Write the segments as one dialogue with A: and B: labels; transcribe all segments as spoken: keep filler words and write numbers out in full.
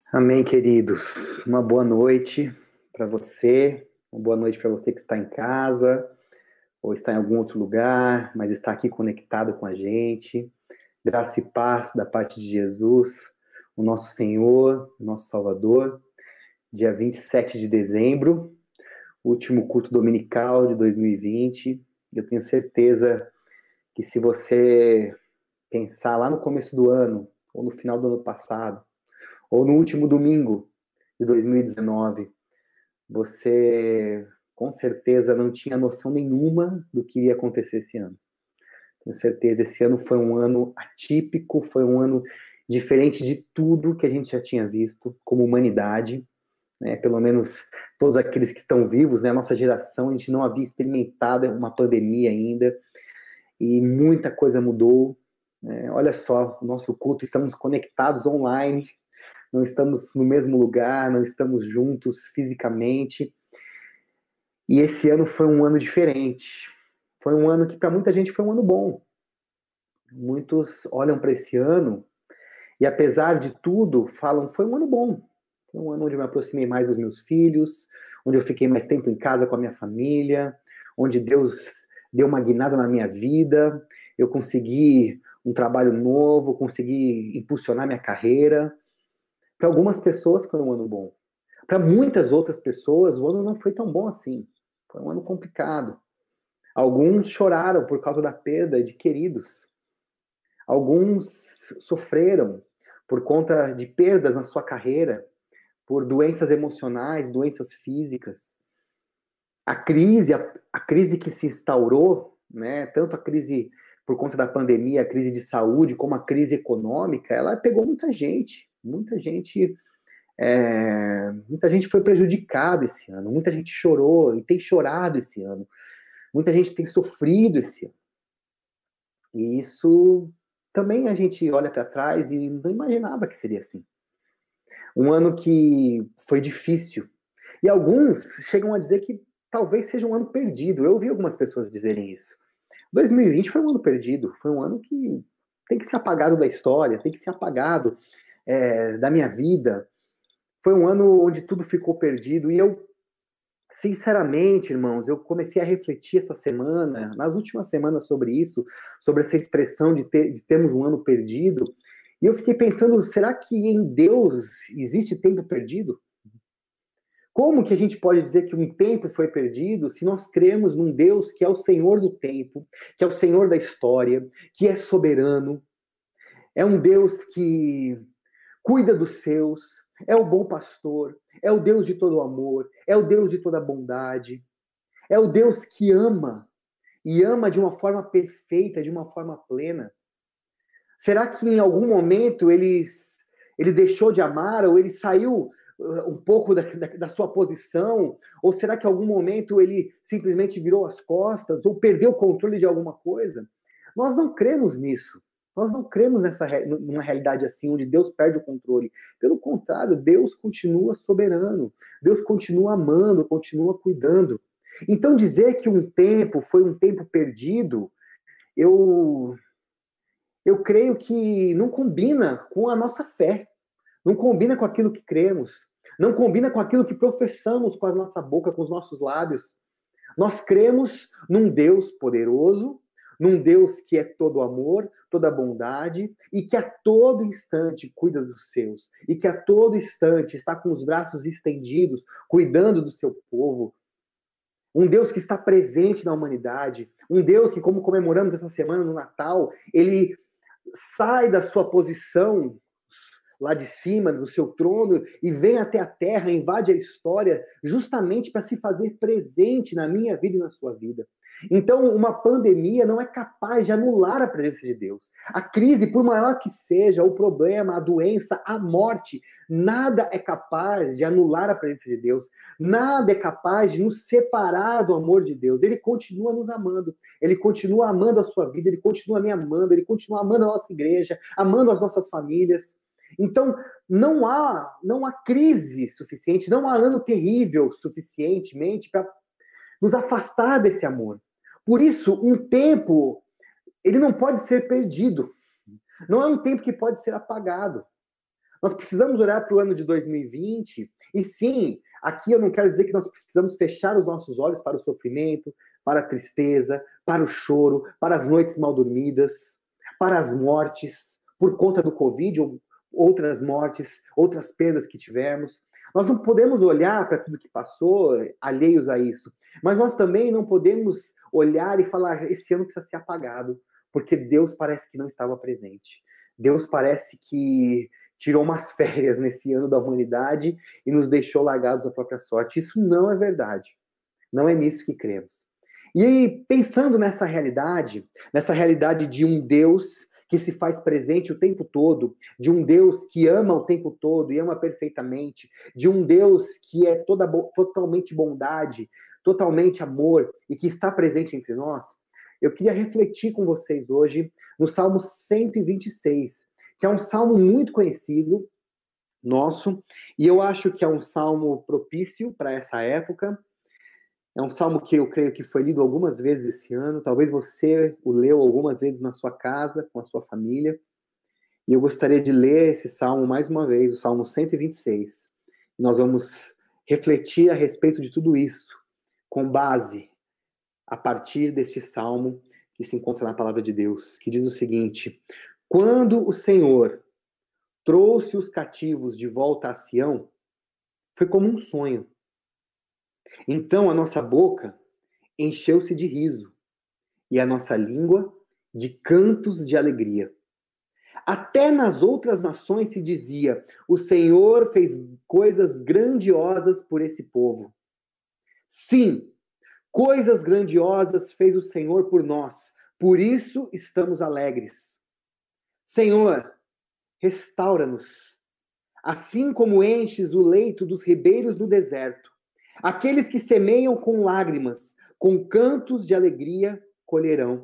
A: Amém, queridos. Uma boa noite para você, uma boa noite para você que está em casa ou está em algum outro lugar, mas está aqui conectado com a gente. Graça e paz da parte de Jesus, o nosso Senhor, o nosso Salvador. Dia vinte e sete de dezembro, último culto dominical de dois mil e vinte. Eu tenho certeza que se você pensar lá no começo do ano, ou no final do ano passado, ou no último domingo de dois mil e dezenove, você com certeza não tinha noção nenhuma do que iria acontecer esse ano. Tenho certeza, esse ano foi um ano atípico, foi um ano diferente de tudo que a gente já tinha visto como humanidade, né? Pelo menos todos aqueles que estão vivos, né? A nossa geração, a gente não havia experimentado uma pandemia ainda, e muita coisa mudou. Né? Olha só, o nosso culto, estamos conectados online, não estamos no mesmo lugar, não estamos juntos fisicamente. E esse ano foi um ano diferente. Foi um ano que para muita gente foi um ano bom. Muitos olham para esse ano e, apesar de tudo, falam: foi um ano bom. Foi um ano onde eu me aproximei mais dos meus filhos, onde eu fiquei mais tempo em casa com a minha família, onde Deus deu uma guinada na minha vida, eu consegui um trabalho novo, consegui impulsionar minha carreira. Para algumas pessoas foi um ano bom. Para muitas outras pessoas, o ano não foi tão bom assim. Foi um ano complicado. Alguns choraram por causa da perda de queridos. Alguns sofreram por conta de perdas na sua carreira, por doenças emocionais, doenças físicas. A crise, a, a crise que se instaurou, né, tanto a crise por conta da pandemia, a crise de saúde, como a crise econômica, ela pegou muita gente. Muita gente É, muita gente foi prejudicada esse ano, muita gente chorou e tem chorado esse ano, muita gente tem sofrido esse ano. E isso também a gente olha para trás e não imaginava que seria assim. Um ano que foi difícil. E alguns chegam a dizer que talvez seja um ano perdido. Eu ouvi algumas pessoas dizerem isso. dois mil e vinte foi um ano perdido, foi um ano que tem que ser apagado da história, tem que ser apagado é, da minha vida. Foi um ano onde tudo ficou perdido. E eu, sinceramente, irmãos, eu comecei a refletir essa semana, nas últimas semanas, sobre isso, sobre essa expressão de, ter, de termos um ano perdido. E eu fiquei pensando, será que em Deus existe tempo perdido? Como que a gente pode dizer que um tempo foi perdido se nós cremos num Deus que é o Senhor do tempo, que é o Senhor da história, que é soberano, é um Deus que cuida dos seus, é o bom pastor, é o Deus de todo amor, é o Deus de toda bondade, é o Deus que ama, e ama de uma forma perfeita, de uma forma plena? Será que em algum momento ele, ele deixou de amar, ou ele saiu um pouco da, da, da sua posição? Ou será que em algum momento ele simplesmente virou as costas, ou perdeu o controle de alguma coisa? Nós não cremos nisso. Nós não cremos nessa numa realidade assim, onde Deus perde o controle. Pelo contrário, Deus continua soberano. Deus continua amando, continua cuidando. Então, dizer que um tempo foi um tempo perdido, eu, eu creio que não combina com a nossa fé. Não combina com aquilo que cremos. Não combina com aquilo que professamos com a nossa boca, com os nossos lábios. Nós cremos num Deus poderoso, num Deus que é todo amor, toda bondade, e que a todo instante cuida dos seus, e que a todo instante está com os braços estendidos, cuidando do seu povo. Um Deus que está presente na humanidade, um Deus que, como comemoramos essa semana no Natal, ele sai da sua posição lá de cima, do seu trono, e vem até a terra, invade a história, justamente para se fazer presente na minha vida e na sua vida. Então, uma pandemia não é capaz de anular a presença de Deus. A crise, por maior que seja, o problema, a doença, a morte, nada é capaz de anular a presença de Deus. Nada é capaz de nos separar do amor de Deus. Ele continua nos amando. Ele continua amando a sua vida, ele continua me amando, ele continua amando a nossa igreja, amando as nossas famílias. Então, não há, não há crise suficiente, não há ano terrível suficientemente para nos afastar desse amor. Por isso, um tempo, ele não pode ser perdido. Não é um tempo que pode ser apagado. Nós precisamos olhar para o ano de dois mil e vinte, e sim, aqui eu não quero dizer que nós precisamos fechar os nossos olhos para o sofrimento, para a tristeza, para o choro, para as noites mal dormidas, para as mortes, por conta do Covid, ou outras mortes, outras perdas que tivemos. Nós não podemos olhar para tudo que passou, alheios a isso, mas nós também não podemos olhar e falar, esse ano precisa ser apagado, porque Deus parece que não estava presente. Deus parece que tirou umas férias nesse ano da humanidade e nos deixou largados à própria sorte. Isso não é verdade. Não é nisso que cremos. E aí, pensando nessa realidade, nessa realidade de um Deus que se faz presente o tempo todo, de um Deus que ama o tempo todo e ama perfeitamente, de um Deus que é toda, totalmente bondade, totalmente amor e que está presente entre nós, eu queria refletir com vocês hoje no Salmo cento e vinte e seis, que é um salmo muito conhecido nosso, e eu acho que é um salmo propício para essa época. É um salmo que eu creio que foi lido algumas vezes esse ano, talvez você o leu algumas vezes na sua casa, com a sua família, e eu gostaria de ler esse salmo mais uma vez, o Salmo cento e vinte e seis. Nós vamos refletir a respeito de tudo isso, com base a partir deste salmo que se encontra na palavra de Deus, que diz o seguinte: quando o Senhor trouxe os cativos de volta a Sião, foi como um sonho. Então a nossa boca encheu-se de riso e a nossa língua de cantos de alegria. Até nas outras nações se dizia: o Senhor fez coisas grandiosas por esse povo. Sim, coisas grandiosas fez o Senhor por nós, por isso estamos alegres. Senhor, restaura-nos, assim como enches o leito dos ribeiros do deserto. Aqueles que semeiam com lágrimas, com cantos de alegria, colherão.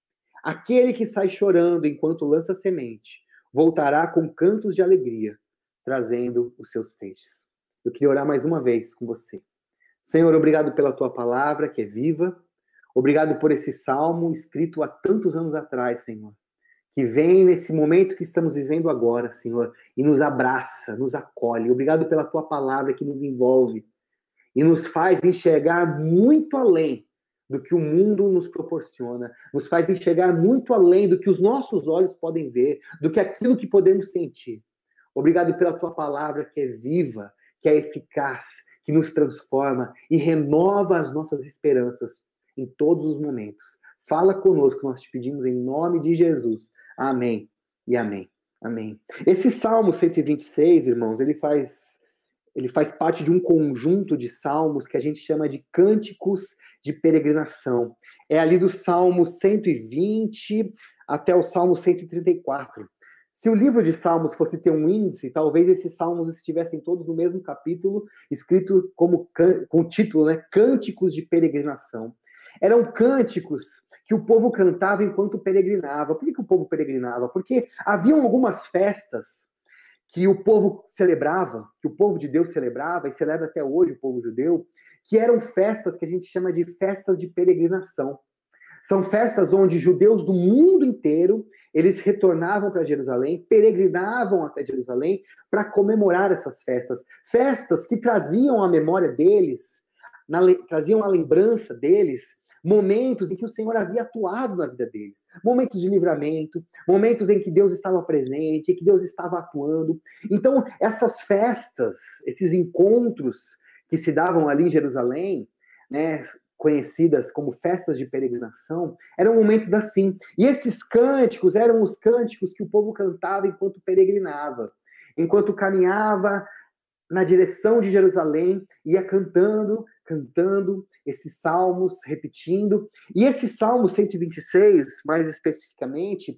A: Aquele que sai chorando enquanto lança semente, voltará com cantos de alegria, trazendo os seus feixes. Eu queria orar mais uma vez com você. Senhor, obrigado pela tua palavra, que é viva. Obrigado por esse salmo escrito há tantos anos atrás, Senhor, que vem nesse momento que estamos vivendo agora, Senhor, e nos abraça, nos acolhe. Obrigado pela tua palavra que nos envolve e nos faz enxergar muito além do que o mundo nos proporciona, nos faz enxergar muito além do que os nossos olhos podem ver, do que aquilo que podemos sentir. Obrigado pela tua palavra que é viva, que é eficaz, que nos transforma e renova as nossas esperanças em todos os momentos. Fala conosco, nós te pedimos em nome de Jesus. Amém e amém. Amém. Esse Salmo cento e vinte e seis, irmãos, ele faz, ele faz parte de um conjunto de salmos que a gente chama de cânticos de peregrinação. É ali do Salmo cento e vinte até o Salmo cento e trinta e quatro. Se o livro de Salmos fosse ter um índice, talvez esses salmos estivessem todos no mesmo capítulo, escrito como, com o título, né, Cânticos de Peregrinação. Eram cânticos que o povo cantava enquanto peregrinava. Por que, que o povo peregrinava? Porque haviam algumas festas que o povo celebrava, que o povo de Deus celebrava, e celebra até hoje o povo judeu, que eram festas que a gente chama de festas de peregrinação. São festas onde judeus do mundo inteiro, eles retornavam para Jerusalém, peregrinavam até Jerusalém para comemorar essas festas. Festas que traziam a memória deles, na, traziam a lembrança deles, momentos em que o Senhor havia atuado na vida deles. Momentos de livramento, momentos em que Deus estava presente, em que Deus estava atuando. Então, essas festas, esses encontros que se davam ali em Jerusalém, né, conhecidas como festas de peregrinação, eram momentos assim. E esses cânticos eram os cânticos que o povo cantava enquanto peregrinava, enquanto caminhava na direção de Jerusalém, ia cantando, cantando esses salmos, repetindo. E esse Salmo cento e vinte e seis, mais especificamente,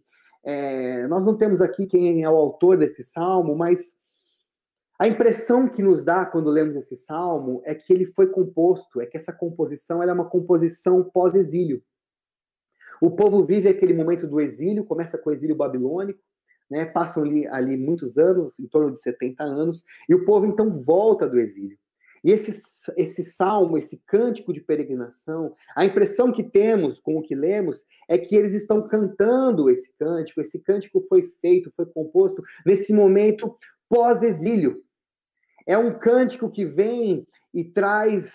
A: é, nós não temos aqui quem é o autor desse salmo, mas a impressão que nos dá quando lemos esse salmo é que ele foi composto, é que essa composição ela é uma composição pós-exílio. O povo vive aquele momento do exílio, começa com o exílio babilônico, né, passam ali, ali muitos anos, em torno de setenta anos, e o povo então volta do exílio. E esse, esse salmo, esse cântico de peregrinação, a impressão que temos com o que lemos é que eles estão cantando esse cântico, esse cântico foi feito, foi composto nesse momento pós-exílio. É um cântico que vem e traz,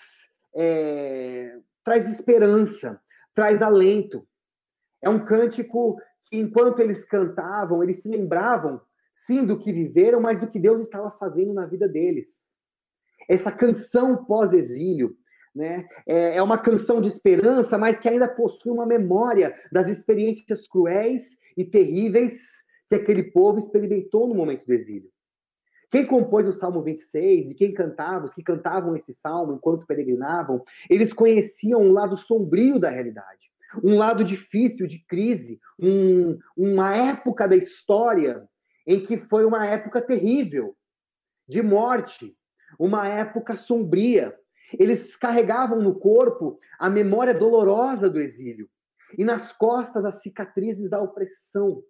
A: é, traz esperança, traz alento. É um cântico que, enquanto eles cantavam, eles se lembravam, sim, do que viveram, mas do que Deus estava fazendo na vida deles. Essa canção pós-exílio, né, é uma canção de esperança, mas que ainda possui uma memória das experiências cruéis e terríveis que aquele povo experimentou no momento do exílio. Quem compôs o Salmo vinte e seis e quem cantava, os que cantavam esse salmo enquanto peregrinavam, eles conheciam um lado sombrio da realidade, um lado difícil de crise, um, uma época da história em que foi uma época terrível, de morte, uma época sombria. Eles carregavam no corpo a memória dolorosa do exílio e nas costas as cicatrizes da opressão.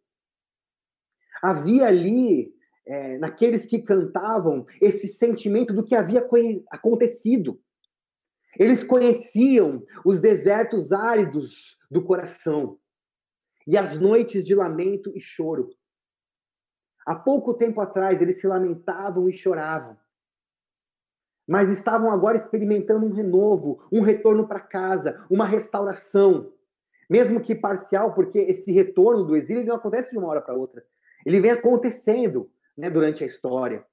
A: Havia ali, é, naqueles que cantavam, esse sentimento do que havia acontecido. Eles conheciam os desertos áridos do coração e as noites de lamento e choro. Há pouco tempo atrás, eles se lamentavam e choravam, mas estavam agora experimentando um renovo, um retorno para casa, uma restauração, mesmo que parcial, porque esse retorno do exílio não acontece de uma hora para outra. Ele vem acontecendo, né, durante a história.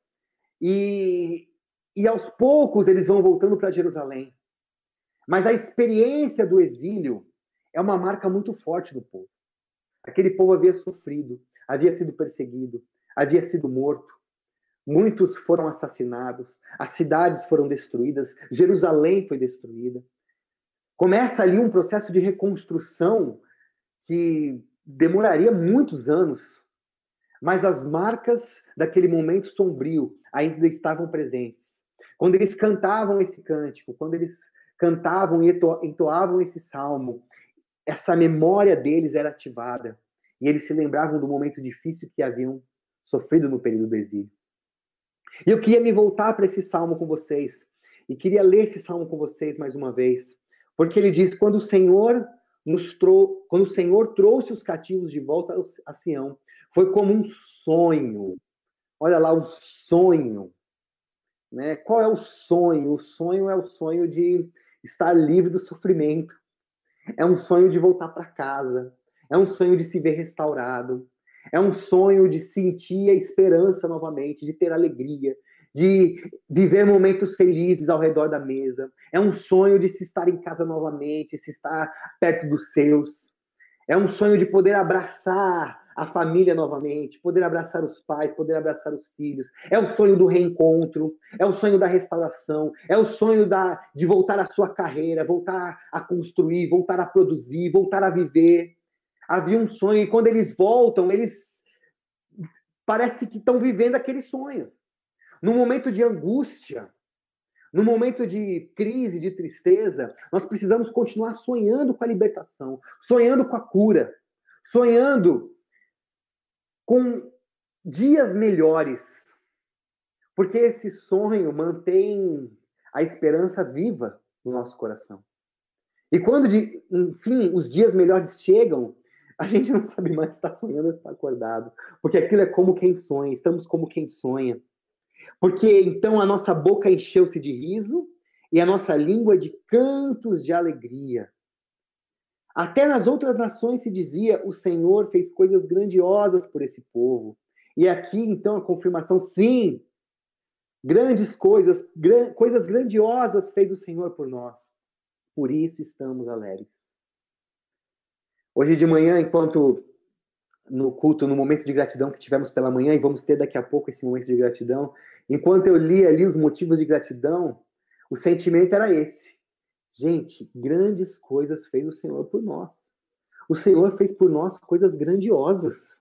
A: E, e aos poucos eles vão voltando para Jerusalém. Mas a experiência do exílio é uma marca muito forte do povo. Aquele povo havia sofrido, havia sido perseguido, havia sido morto. Muitos foram assassinados, as cidades foram destruídas, Jerusalém foi destruída. Começa ali um processo de reconstrução que demoraria muitos anos, mas as marcas daquele momento sombrio ainda estavam presentes. Quando eles cantavam esse cântico, quando eles cantavam e entoavam esse salmo, essa memória deles era ativada, e eles se lembravam do momento difícil que haviam sofrido no período do exílio. E eu queria me voltar para esse salmo com vocês, e queria ler esse salmo com vocês mais uma vez, porque ele diz, quando o Senhor nos trou- quando o Senhor trouxe os cativos de volta a Sião, foi como um sonho. Olha lá, um sonho. Né? Qual é o sonho? O sonho é o sonho de estar livre do sofrimento. É um sonho de voltar para casa. É um sonho de se ver restaurado. É um sonho de sentir a esperança novamente, de ter alegria, de viver momentos felizes ao redor da mesa. É um sonho de se estar em casa novamente, se estar perto dos seus. É um sonho de poder abraçar a família novamente, poder abraçar os pais, poder abraçar os filhos. É o sonho do reencontro, é o sonho da restauração, é o sonho da, de voltar à sua carreira, voltar a construir, voltar a produzir, voltar a viver. Havia um sonho, e quando eles voltam, eles parece que estão vivendo aquele sonho. No momento de angústia, no momento de crise, de tristeza, nós precisamos continuar sonhando com a libertação, sonhando com a cura, sonhando com dias melhores, porque esse sonho mantém a esperança viva no nosso coração. E quando, de, enfim, os dias melhores chegam, a gente não sabe mais se está sonhando ou se está acordado, porque aquilo é como quem sonha, estamos como quem sonha. Porque então a nossa boca encheu-se de riso e a nossa língua de cantos de alegria. Até nas outras nações se dizia, o Senhor fez coisas grandiosas por esse povo. E aqui então a confirmação, sim, grandes coisas, gran, coisas grandiosas fez o Senhor por nós. Por isso estamos alegres. Hoje de manhã, enquanto no culto, no momento de gratidão que tivemos pela manhã, e vamos ter daqui a pouco esse momento de gratidão, enquanto eu li ali os motivos de gratidão, o sentimento era esse. Gente, grandes coisas fez o Senhor por nós. O Senhor fez por nós coisas grandiosas.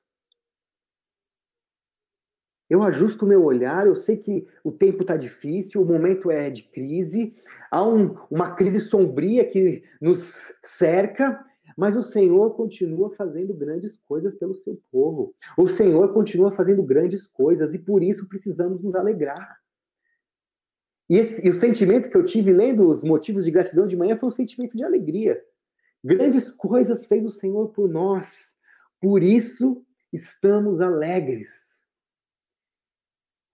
A: Eu ajusto o meu olhar, eu sei que o tempo está difícil, o momento é de crise, há um, uma crise sombria que nos cerca, mas o Senhor continua fazendo grandes coisas pelo seu povo. O Senhor continua fazendo grandes coisas e por isso precisamos nos alegrar. E, esse, e o sentimento que eu tive lendo os motivos de gratidão de manhã foi um sentimento de alegria. Grandes coisas fez o Senhor por nós, por isso estamos alegres.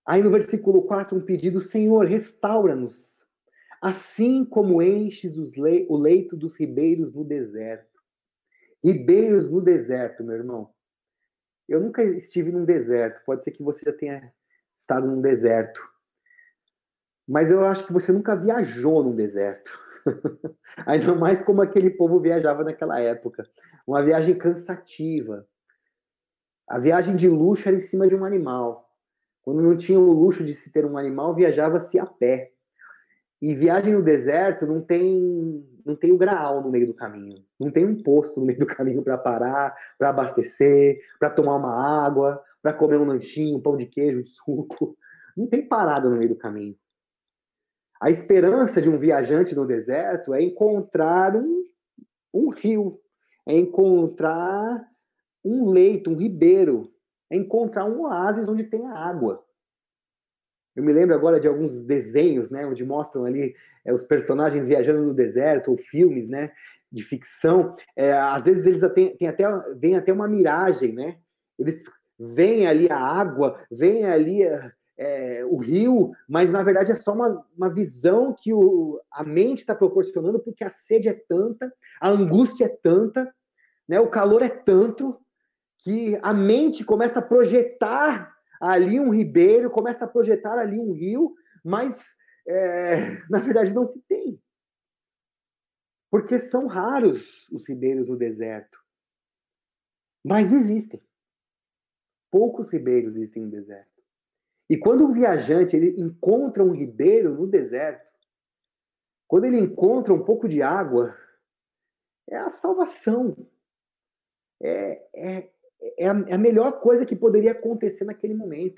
A: Aí no versículo quatro, um pedido: Senhor, restaura-nos, assim como enches os le o leito dos ribeiros no deserto. Ribeiros no deserto, meu irmão. Eu nunca estive num deserto, pode ser que você já tenha estado num deserto, mas eu acho que você nunca viajou num deserto. Ainda mais como aquele povo viajava naquela época. Uma viagem cansativa. A viagem de luxo era em cima de um animal. Quando não tinha o luxo de se ter um animal, viajava-se a pé. E viagem no deserto não tem, não tem o graal no meio do caminho. Não tem um posto no meio do caminho para parar, para abastecer, para tomar uma água, para comer um lanchinho, um pão de queijo, um suco. Não tem parada no meio do caminho. A esperança de um viajante no deserto é encontrar um, um rio, é encontrar um leito, um ribeiro, é encontrar um oásis onde tem água. Eu me lembro agora de alguns desenhos, né, onde mostram ali é, os personagens viajando no deserto, ou filmes, né, de ficção. É, às vezes eles têm, têm até, vem até uma miragem, né? Eles veem ali a água, veem ali é, o rio, mas na verdade é só uma, uma visão que o, a mente está proporcionando, porque a sede é tanta, a angústia é tanta, né, o calor é tanto, que a mente começa a projetar ali um ribeiro, começa a projetar ali um rio, mas é, na verdade não se tem. Porque são raros os ribeiros no deserto. Mas existem. Poucos ribeiros existem no deserto. E quando um viajante ele encontra um ribeiro no deserto, quando ele encontra um pouco de água, é a salvação. É, é, é, a, é a melhor coisa que poderia acontecer naquele momento.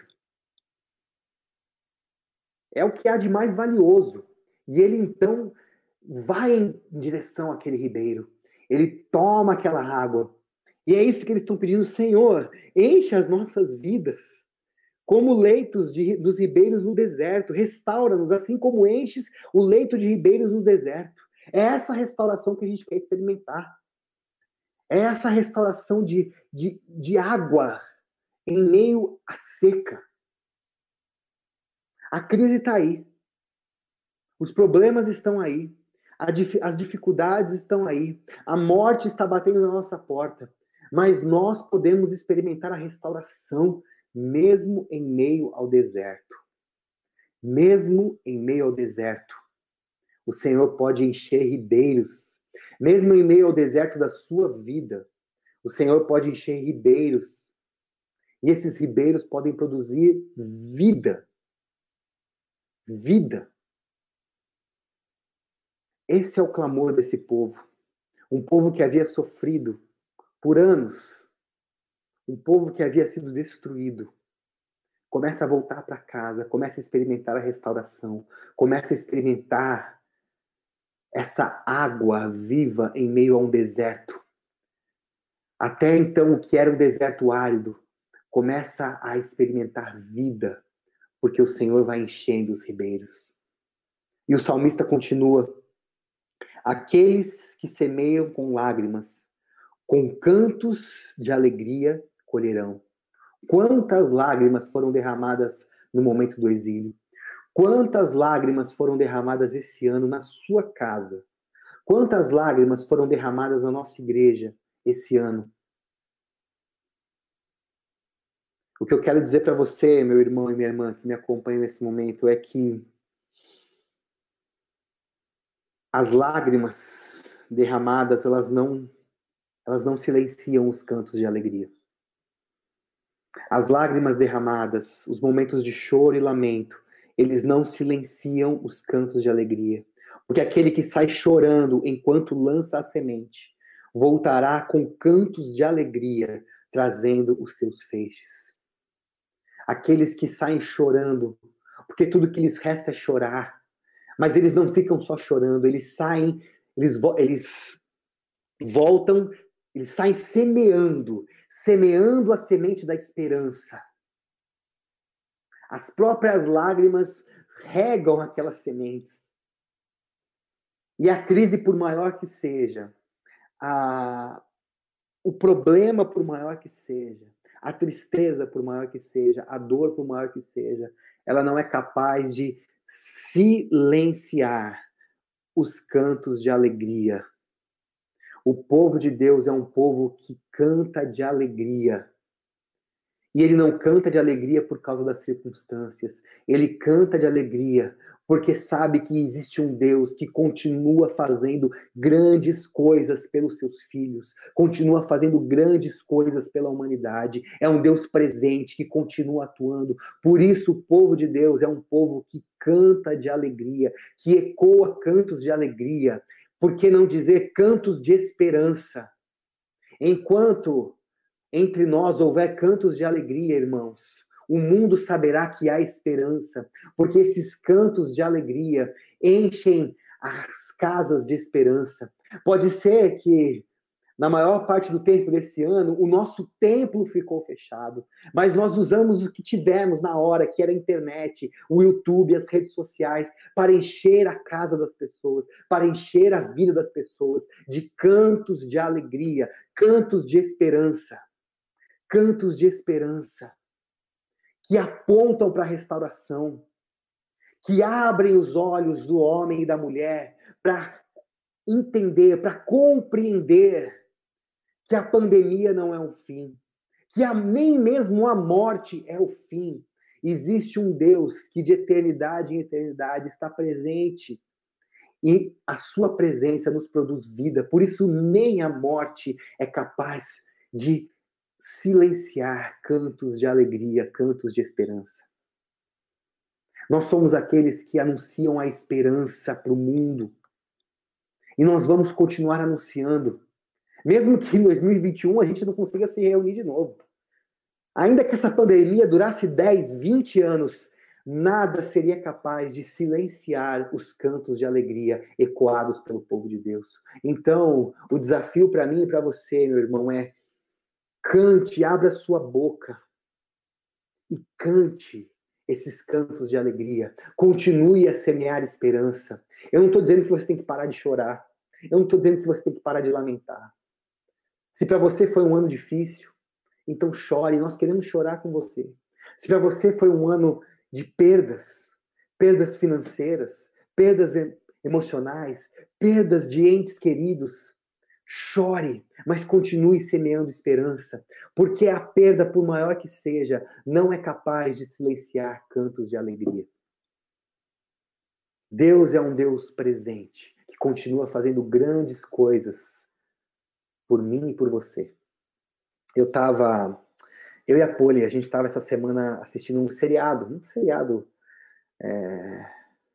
A: É o que há de mais valioso. E ele então vai em direção àquele ribeiro. Ele toma aquela água. E é isso que eles estão pedindo: Senhor, enche as nossas vidas como leitos de, dos ribeiros no deserto. Restaura-nos, assim como enches o leito de ribeiros no deserto. É essa restauração que a gente quer experimentar. É essa restauração de, de, de água em meio à seca. A crise está aí. Os problemas estão aí. As dificuldades estão aí. A morte está batendo na nossa porta. Mas nós podemos experimentar a restauração mesmo em meio ao deserto. Mesmo em meio ao deserto. O Senhor pode encher ribeiros. Mesmo em meio ao deserto da sua vida, o Senhor pode encher ribeiros. E esses ribeiros podem produzir vida. Vida. Esse é o clamor desse povo. Um povo que havia sofrido por anos. Um povo que havia sido destruído. Começa a voltar para casa, começa a experimentar a restauração, começa a experimentar essa água viva em meio a um deserto. Até então, o que era um deserto árido começa a experimentar vida, porque o Senhor vai enchendo os ribeiros. E o salmista continua: aqueles que semeiam com lágrimas, com cantos de alegria colherão. Quantas lágrimas foram derramadas no momento do exílio? Quantas lágrimas foram derramadas esse ano na sua casa? Quantas lágrimas foram derramadas na nossa igreja esse ano? O que eu quero dizer para você, meu irmão e minha irmã, que me acompanham nesse momento, é que as lágrimas derramadas, elas não, elas não silenciam os cantos de alegria. As lágrimas derramadas, os momentos de choro e lamento, eles não silenciam os cantos de alegria. Porque aquele que sai chorando enquanto lança a semente, voltará com cantos de alegria, trazendo os seus feixes. Aqueles que saem chorando, porque tudo que lhes resta é chorar, mas eles não ficam só chorando, eles saem, eles, eles voltam, eles saem semeando, semeando a semente da esperança. As próprias lágrimas regam aquelas sementes. E a crise, por maior que seja, a, o problema, por maior que seja, a tristeza, por maior que seja, a dor, por maior que seja, ela não é capaz de silenciar os cantos de alegria. O povo de Deus é um povo que canta de alegria. E ele não canta de alegria por causa das circunstâncias. Ele canta de alegria porque sabe que existe um Deus que continua fazendo grandes coisas pelos seus filhos, continua fazendo grandes coisas pela humanidade. É um Deus presente que continua atuando. Por isso o povo de Deus é um povo que canta de alegria, que ecoa cantos de alegria. Por que não dizer cantos de esperança? Enquanto entre nós houver cantos de alegria, irmãos, o mundo saberá que há esperança, porque esses cantos de alegria enchem as casas de esperança. Pode ser que, na maior parte do tempo desse ano, o nosso templo ficou fechado, mas nós usamos o que tivemos na hora, que era a internet, o YouTube, as redes sociais, para encher a casa das pessoas, para encher a vida das pessoas de cantos de alegria, cantos de esperança. Cantos de esperança, que apontam para a restauração, que abrem os olhos do homem e da mulher para entender, para compreender que a pandemia não é um fim, que a, nem mesmo a morte é o fim. Existe um Deus que de eternidade em eternidade está presente e a sua presença nos produz vida. Por isso nem a morte é capaz de silenciar cantos de alegria, cantos de esperança. Nós somos aqueles que anunciam a esperança para o mundo. E nós vamos continuar anunciando. Mesmo que em dois mil e vinte e um a gente não consiga se reunir de novo. Ainda que essa pandemia durasse dez, vinte anos, nada seria capaz de silenciar os cantos de alegria ecoados pelo povo de Deus. Então, o desafio para mim e para você, meu irmão, é cante, abra sua boca e cante esses cantos de alegria. Continue a semear esperança. Eu não estou dizendo que você tem que parar de chorar. Eu não estou dizendo que você tem que parar de lamentar. Se para você foi um ano difícil, então chore. Nós queremos chorar com você. Se para você foi um ano de perdas, perdas financeiras, perdas emocionais, perdas de entes queridos, chore, mas continue semeando esperança, porque a perda, por maior que seja, não é capaz de silenciar cantos de alegria. Deus é um Deus presente, que continua fazendo grandes coisas por mim e por você. Eu estava, eu e a Poli, a gente estava essa semana assistindo um seriado, um seriado é,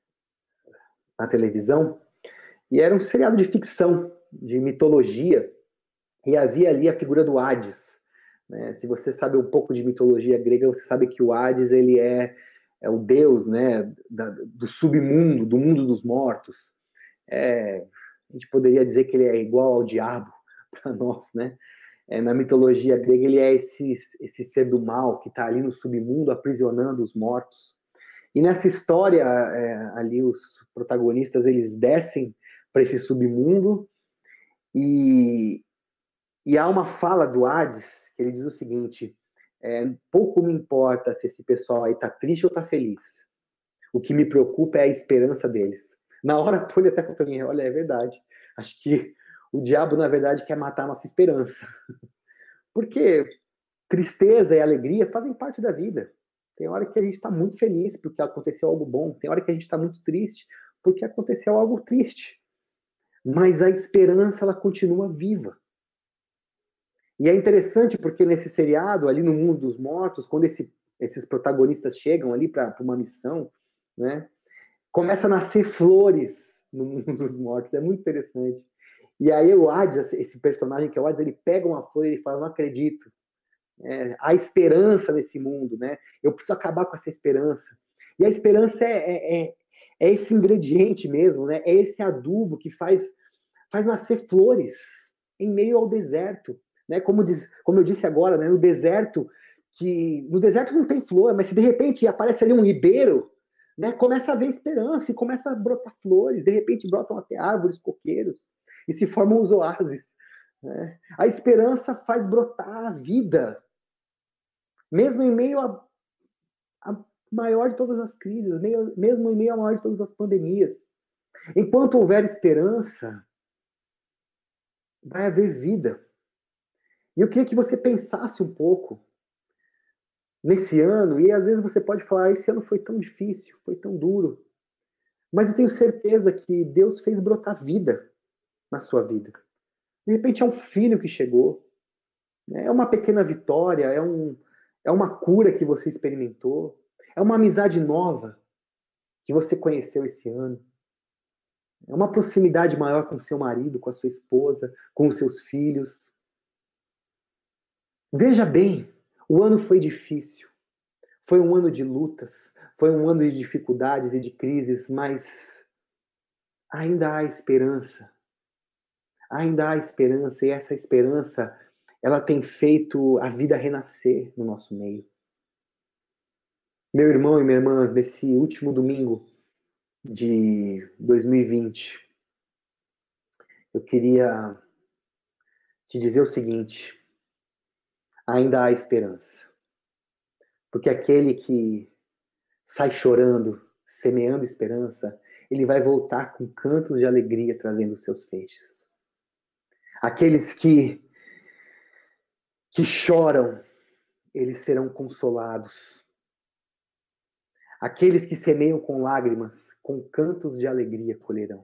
A: na televisão, e era um seriado de ficção, de mitologia, e havia ali a figura do Hades. Né? Se você sabe um pouco de mitologia grega, você sabe que o Hades ele é, é o deus, né, da, do submundo, do mundo dos mortos. É, a gente poderia dizer que ele é igual ao diabo para nós, né? É, na mitologia grega ele é esse, esse ser do mal que está ali no submundo aprisionando os mortos. E nessa história, é, ali os protagonistas eles descem para esse submundo e, e há uma fala do Hades que ele diz o seguinte: é, pouco me importa se esse pessoal aí está triste ou está feliz. O que me preocupa é a esperança deles. Na hora, a Poli até falou para mim: olha, é verdade. Acho que o diabo, na verdade, quer matar a nossa esperança. Porque tristeza e alegria fazem parte da vida. Tem hora que a gente está muito feliz porque aconteceu algo bom. Tem hora que a gente está muito triste porque aconteceu algo triste. Mas a esperança, ela continua viva. E é interessante porque nesse seriado, ali no mundo dos mortos, quando esse, esses protagonistas chegam ali para uma missão, né, começa a nascer flores no mundo dos mortos. É muito interessante. E aí o Hades, esse personagem que é o Hades, ele pega uma flor e ele fala: não acredito. É, há esperança nesse mundo, né? Eu preciso acabar com essa esperança. E a esperança é, é, é esse ingrediente mesmo, né? É esse adubo que faz, faz nascer flores em meio ao deserto, né? Como, diz, como eu disse agora, né? No deserto, que no deserto não tem flor, mas se de repente aparece ali um ribeiro, né? Começa a haver esperança e começa a brotar flores. De repente brotam até árvores, coqueiros e se formam os oásis. Né? A esperança faz brotar a vida. Mesmo em meio a, a, maior de todas as crises, mesmo em meio à maior de todas as pandemias. Enquanto houver esperança, vai haver vida. E eu queria que você pensasse um pouco nesse ano, e às vezes você pode falar, esse ano foi tão difícil, foi tão duro, mas eu tenho certeza que Deus fez brotar vida na sua vida. De repente é um filho que chegou, né? É uma pequena vitória, é, um, é uma cura que você experimentou, é uma amizade nova que você conheceu esse ano, é uma proximidade maior com seu marido, com a sua esposa, com os seus filhos. Veja bem, o ano foi difícil, foi um ano de lutas, foi um ano de dificuldades e de crises, mas ainda há esperança. Ainda há esperança, e essa esperança, ela tem feito a vida renascer no nosso meio. Meu irmão e minha irmã, nesse último domingo de dois mil e vinte, eu queria te dizer o seguinte: ainda há esperança. Porque aquele que sai chorando, semeando esperança, ele vai voltar com cantos de alegria trazendo os seus feixes. Aqueles que, que choram, eles serão consolados. Aqueles que semeiam com lágrimas, com cantos de alegria colherão.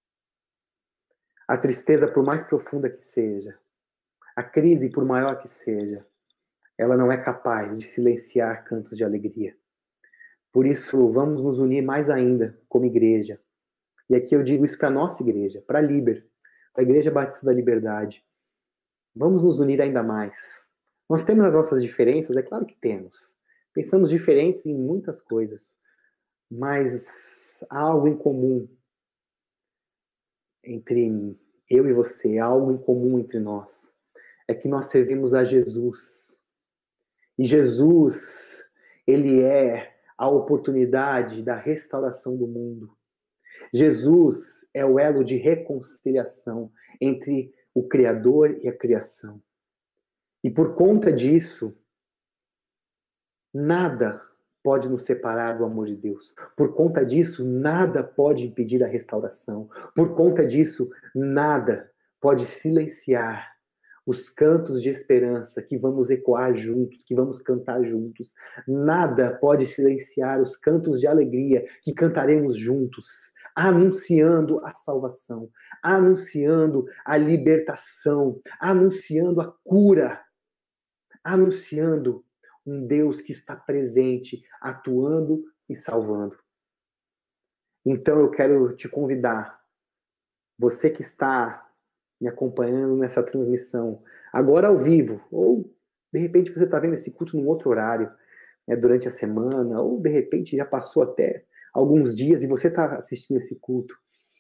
A: A tristeza, por mais profunda que seja, a crise, por maior que seja, ela não é capaz de silenciar cantos de alegria. Por isso, vamos nos unir mais ainda como igreja. E aqui eu digo isso para a nossa igreja, para a Liber, para a Igreja Batista da Liberdade. Vamos nos unir ainda mais. Nós temos as nossas diferenças, é claro que temos. Pensamos diferentes em muitas coisas, mas há algo em comum entre eu e você, há algo em comum entre nós. É que nós servimos a Jesus. E Jesus, ele é a oportunidade da restauração do mundo. Jesus é o elo de reconciliação entre o Criador e a criação. E por conta disso, nada pode nos separar do amor de Deus. Por conta disso, nada pode impedir a restauração. Por conta disso, nada pode silenciar os cantos de esperança que vamos ecoar juntos, que vamos cantar juntos. Nada pode silenciar os cantos de alegria que cantaremos juntos, anunciando a salvação, anunciando a libertação, anunciando a cura, anunciando um Deus que está presente, atuando e salvando. Então eu quero te convidar, você que está me acompanhando nessa transmissão, agora ao vivo, ou de repente você está vendo esse culto num outro horário, né, durante a semana, ou de repente já passou até alguns dias e você está assistindo esse culto.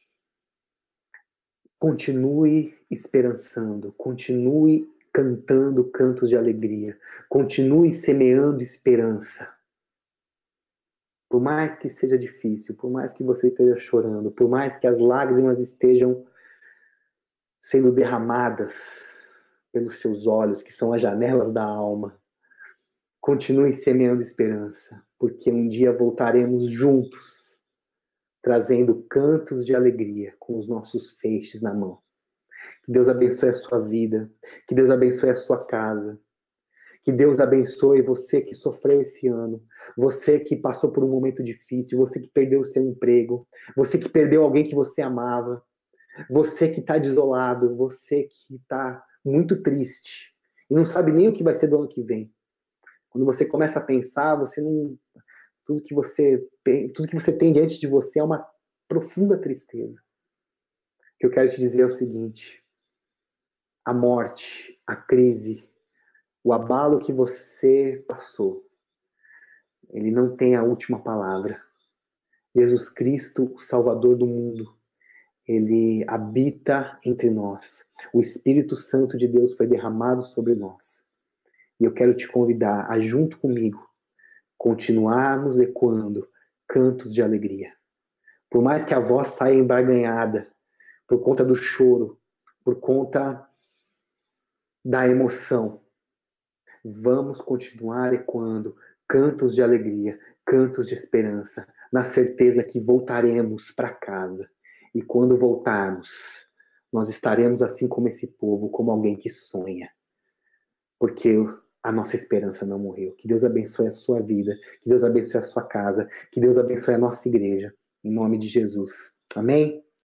A: Continue esperançando, continue cantando cantos de alegria, continue semeando esperança. Por mais que seja difícil, por mais que você esteja chorando, por mais que as lágrimas estejam sendo derramadas pelos seus olhos, que são as janelas da alma, continue semeando esperança, porque um dia voltaremos juntos, trazendo cantos de alegria com os nossos feixes na mão. Que Deus abençoe a sua vida, que Deus abençoe a sua casa, que Deus abençoe você que sofreu esse ano, você que passou por um momento difícil, você que perdeu o seu emprego, você que perdeu alguém que você amava, você que está desolado, você que está muito triste e não sabe nem o que vai ser do ano que vem. Quando você começa a pensar, você não, tudo que você tudo que você tem diante de você é uma profunda tristeza. O que eu quero te dizer é o seguinte: a morte, a crise, o abalo que você passou, ele não tem a última palavra. Jesus Cristo, o Salvador do mundo, ele habita entre nós. O Espírito Santo de Deus foi derramado sobre nós. E eu quero te convidar a, junto comigo, continuarmos ecoando cantos de alegria. Por mais que a voz saia embarganhada, por conta do choro, por conta da emoção, vamos continuar ecoando cantos de alegria, cantos de esperança, na certeza que voltaremos para casa. E quando voltarmos, nós estaremos assim como esse povo, como alguém que sonha. Porque a nossa esperança não morreu. Que Deus abençoe a sua vida, que Deus abençoe a sua casa, que Deus abençoe a nossa igreja. Em nome de Jesus. Amém?